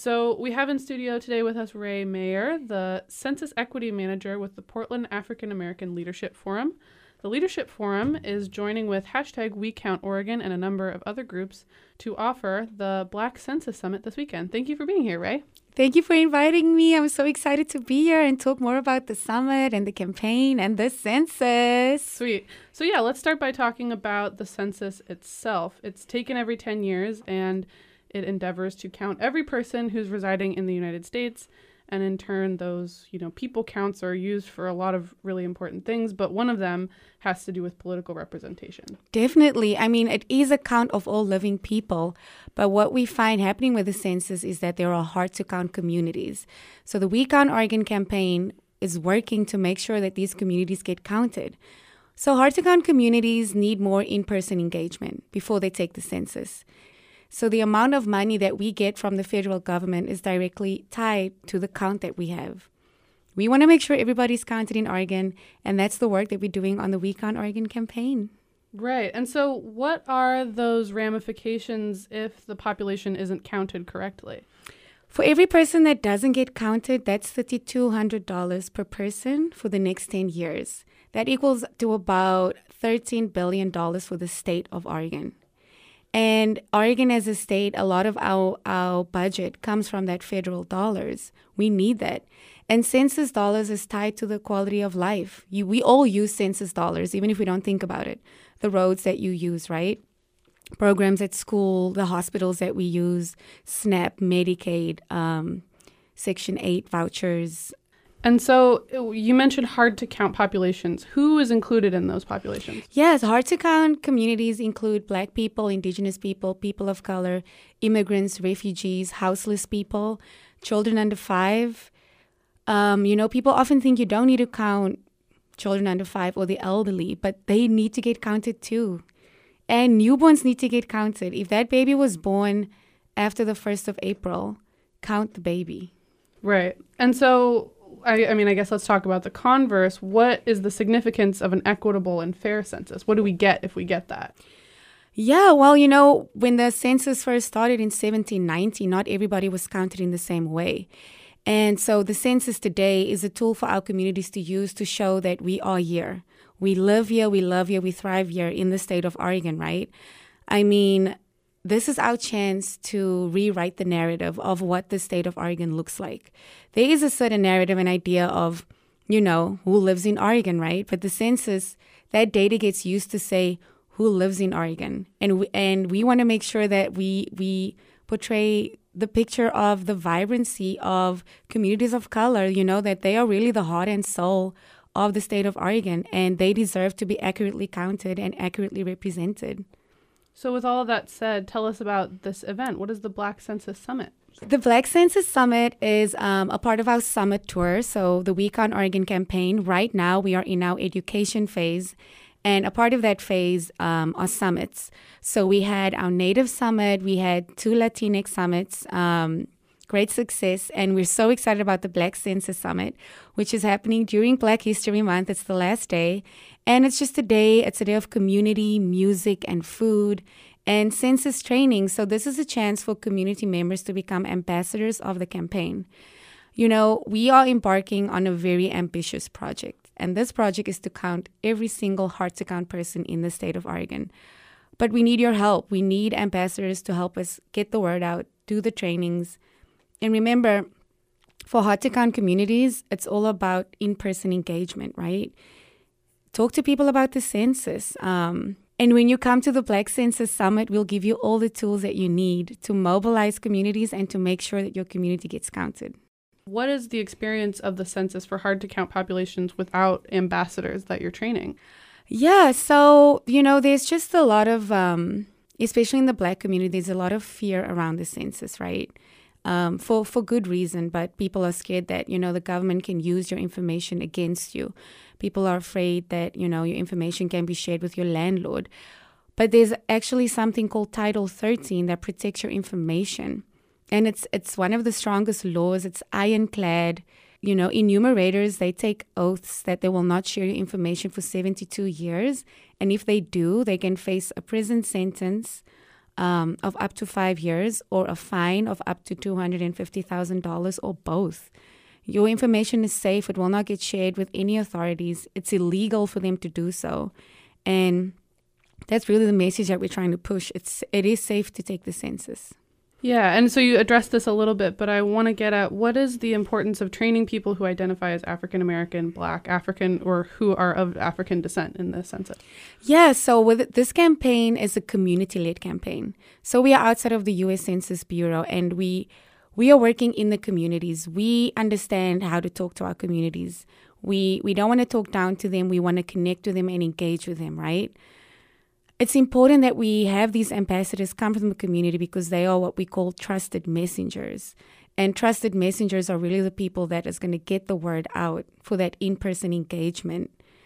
So we have in studio today with us Ray Mayer, the Census Equity Manager with the Portland African American Leadership Forum. The Leadership Forum is joining with #WeCountOregon and a number of other groups to offer the Black Census Summit this weekend. Thank you for being here, Ray. Thank you for inviting me. I'm so excited to be here and talk more about the summit and the campaign and the census. Sweet. So yeah, let's start by talking about the census itself. It's taken every 10 years and it endeavors to count every person who's residing in the United States. And in turn, those, people counts are used for a lot of really important things, but one of them has to do with political representation. Definitely. I mean, it is a count of all living people. But what we find happening with the census is that there are hard-to-count communities. So the We Count Oregon campaign is working to make sure that these communities get counted. So hard-to-count communities need more in-person engagement before they take the census. So the amount of money that we get from the federal government is directly tied to the count that we have. We want to make sure everybody's counted in Oregon, and that's the work that we're doing on the We Count Oregon campaign. Right. And so what are those ramifications if the population isn't counted correctly? For every person that doesn't get counted, that's $3,200 per person for the next 10 years. That equals to about $13 billion for the state of Oregon. And Oregon as a state, a lot of our budget comes from that federal dollars. We need that. And census dollars is tied to the quality of life. We all use census dollars, even if we don't think about it. The roads that you use, right? Programs at school, the hospitals that we use, SNAP, Medicaid, Section 8 vouchers. And so you mentioned hard-to-count populations. Who is included in those populations? Yes, hard-to-count communities include Black people, Indigenous people, people of color, immigrants, refugees, houseless people, children under 5. People often think you don't need to count children under 5 or the elderly, but they need to get counted too. And newborns need to get counted. If that baby was born after the 1st of April, count the baby. Right. And so I guess let's talk about the converse. What is the significance of an equitable and fair census? What do we get if we get that? Yeah, well, when the census first started in 1790, not everybody was counted in the same way. And so the census today is a tool for our communities to use to show that we are here. We live here, we love here, we thrive here in the state of Oregon, right? I mean, this is our chance to rewrite the narrative of what the state of Oregon looks like. There is a certain narrative and idea of, who lives in Oregon, right? But the census, that data gets used to say who lives in Oregon. And we want to make sure that we portray the picture of the vibrancy of communities of color, that they are really the heart and soul of the state of Oregon, and they deserve to be accurately counted and accurately represented. So with all of that said, tell us about this event. What is the Black Census Summit? The Black Census Summit is a part of our summit tour. So the We Count Oregon campaign, right now we are in our education phase. And a part of that phase are summits. So we had our Native Summit. We had 2 Latinx summits. Great success. And we're so excited about the Black Census Summit, which is happening during Black History Month. It's the last day. And it's just it's a day of community, music, and food, and census training. So this is a chance for community members to become ambassadors of the campaign. We are embarking on a very ambitious project. And this project is to count every single hard-to-count person in the state of Oregon. But we need your help. We need ambassadors to help us get the word out, do the trainings. And remember, for hard-to-count communities, it's all about in-person engagement, right? Talk to people about the census. And when you come to the Black Census Summit, we'll give you all the tools that you need to mobilize communities and to make sure that your community gets counted. What is the experience of the census for hard-to-count populations without ambassadors that you're training? Yeah, so, there's just a lot of, especially in the Black community, there's a lot of fear around the census, right? For good reason, but people are scared that, the government can use your information against you. People are afraid that, your information can be shared with your landlord. But there's actually something called Title 13 that protects your information. And it's one of the strongest laws. It's ironclad. Enumerators, they take oaths that they will not share your information for 72 years. And if they do, they can face a prison sentence, of up to 5 years or a fine of up to $250,000 or both. Your information is safe. It will not get shared with any authorities. It's illegal for them to do so. And that's really the message that we're trying to push. It is safe to take the census. Yeah, and so you addressed this a little bit, but I want to get at what is the importance of training people who identify as African American, Black, African, or who are of African descent in this census? Yeah, so with this campaign is a community-led campaign. So we are outside of the U.S. Census Bureau, and we are working in the communities. We understand how to talk to our communities. We don't want to talk down to them. We want to connect with them and engage with them, right? It's important that we have these ambassadors come from the community because they are what we call trusted messengers. And trusted messengers are really the people that is going to get the word out for that in-person engagement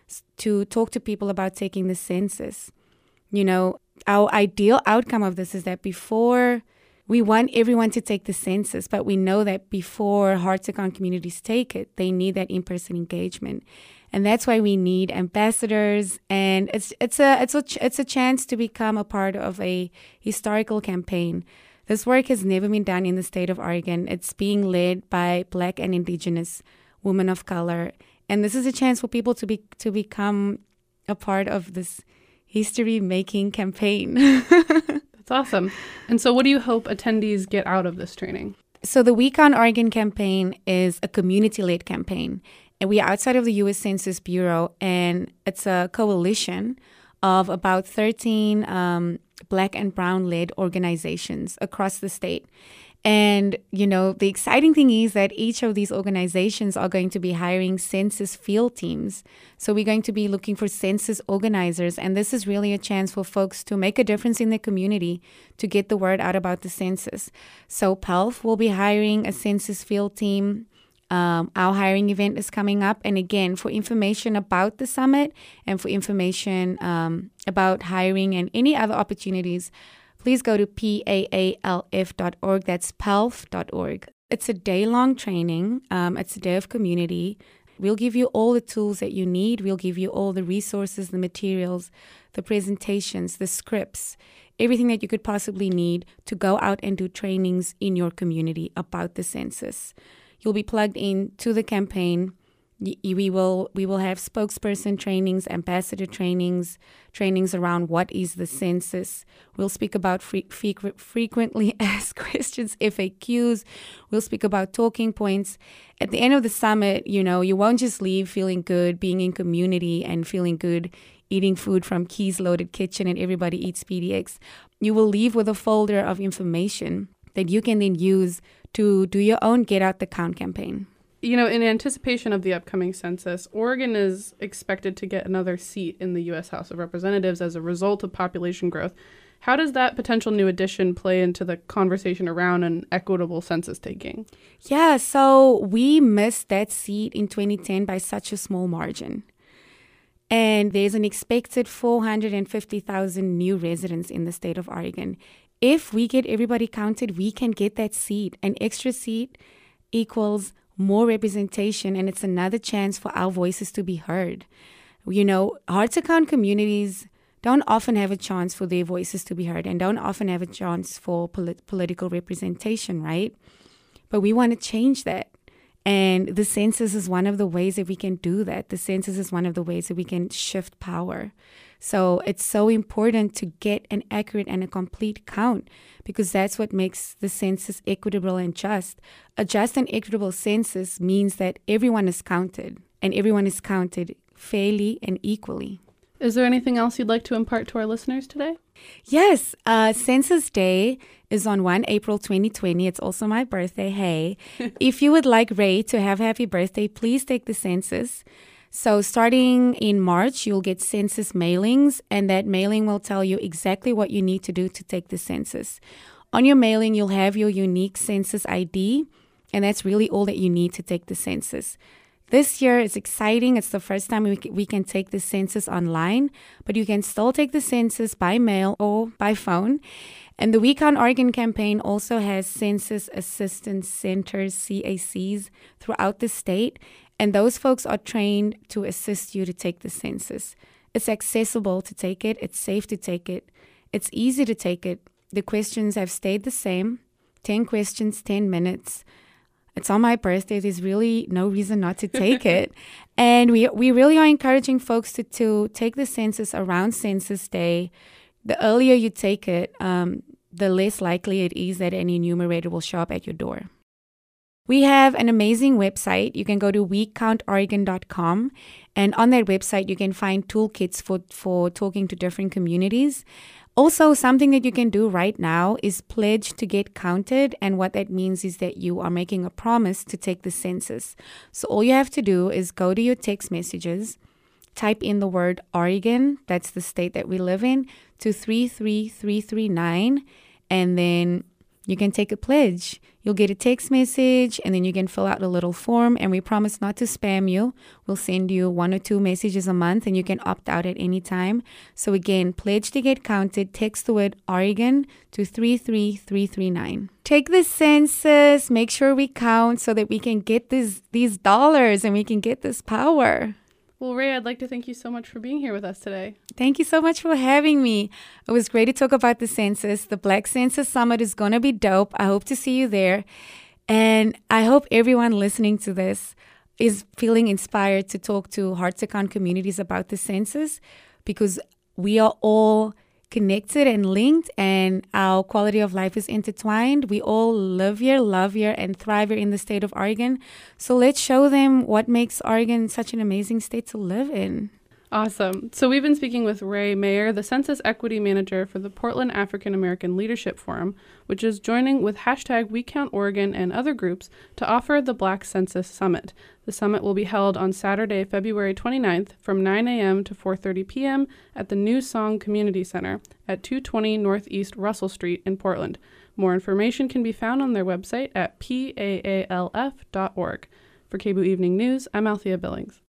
to talk to people about taking the census. You know, our ideal outcome of this is that before we want everyone to take the census, but we know that before Heart2Count communities take it, they need that in-person engagement. And that's why we need ambassadors, and it's a chance to become a part of a historical campaign. This work has never been done in the state of Oregon. It's being led by Black and Indigenous women of color, and this is a chance for people to become a part of this history-making campaign. That's awesome. And so, what do you hope attendees get out of this training? So the Week on Oregon campaign is a community-led campaign. And we are outside of the U.S. Census Bureau, and it's a coalition of about 13 Black and Brown-led organizations across the state. And, you know, the exciting thing is that each of these organizations are going to be hiring census field teams. So we're going to be looking for census organizers, and this is really a chance for folks to make a difference in their community to get the word out about the census. So PELF will be hiring a census field team. Our hiring event is coming up. And again, for information about the summit and for information about hiring and any other opportunities, please go to paalf.org. That's palf.org. It's a day-long training. It's a day of community. We'll give you all the tools that you need. We'll give you all the resources, the materials, the presentations, the scripts, everything that you could possibly need to go out and do trainings in your community about the census. You'll be plugged in to the campaign. We will have spokesperson trainings, ambassador trainings around what is the census. We'll speak about frequently asked questions, FAQs. We'll speak about talking points. At the end of the summit, you know, you won't just leave feeling good, being in community and feeling good, eating food from Keys Loaded Kitchen and Everybody Eats PDX. You will leave with a folder of information that you can then use to do your own Get Out the Count campaign. You know, in anticipation of the upcoming census, Oregon is expected to get another seat in the U.S. House of Representatives as a result of population growth. How does that potential new addition play into the conversation around an equitable census taking? Yeah, so we missed that seat in 2010 by such a small margin. And there's an expected 450,000 new residents in the state of Oregon. If we get everybody counted, we can get that seat. An extra seat equals more representation, and it's another chance for our voices to be heard. You know, Heart2Count communities don't often have a chance for their voices to be heard and don't often have a chance for political representation, right? But we want to change that. And the census is one of the ways that we can do that. The census is one of the ways that we can shift power. So it's so important to get an accurate and a complete count because that's what makes the census equitable and just. A just and equitable census means that everyone is counted and everyone is counted fairly and equally. Is there anything else you'd like to impart to our listeners today? Yes. Census Day is on 1 April 2020. It's also my birthday. Hey, if you would like Ray to have happy birthday, please take the census. So starting in March, you'll get census mailings, and that mailing will tell you exactly what you need to do to take the census. On your mailing, you'll have your unique census ID, and that's really all that you need to take the census. This year is exciting. It's the first time we can take the census online, but you can still take the census by mail or by phone. And the Week on Oregon campaign also has Census Assistance Centers, CACs, throughout the state. And those folks are trained to assist you to take the census. It's accessible to take it. It's safe to take it. It's easy to take it. the questions have stayed the same. 10 questions, 10 minutes. It's on my birthday. There's really no reason not to take it. And we really are encouraging folks to take the census around Census Day. The earlier you take it, the less likely it is that an enumerator will show up at your door. We have an amazing website. You can go to WeCountOregon.com, and on that website you can find toolkits for talking to different communities. Also, something that you can do right now is pledge to get counted, and what that means is that you are making a promise to take the census. So all you have to do is go to your text messages, type in the word Oregon, that's the state that we live in, to 33339, and then you can take a pledge. You'll get a text message, and then you can fill out a little form, and we promise not to spam you. We'll send you 1 or 2 messages a month, and you can opt out at any time. So again, pledge to get counted. Text the word Oregon to 33339. Take the census. Make sure we count so that we can get these dollars and we can get this power. Well, Ray, I'd like to thank you so much for being here with us today. Thank you so much for having me. It was great to talk about the census. The Black Census Summit is going to be dope. I hope to see you there. And I hope everyone listening to this is feeling inspired to talk to Hearts to Count communities about the census, because we are all connected and linked, and our quality of life is intertwined. We all live here, love here, and thrive here in the state of Oregon. So let's show them what makes Oregon such an amazing state to live in. Awesome. So we've been speaking with Ray Mayer, the Census Equity Manager for the Portland African American Leadership Forum, which is joining with #WeCountOregon and other groups to offer the Black Census Summit. The summit will be held on Saturday, February 29th from 9 a.m. to 4:30 p.m. at the New Song Community Center at 220 Northeast Russell Street in Portland. More information can be found on their website at paalf.org. For KBOO Evening News, I'm Althea Billings.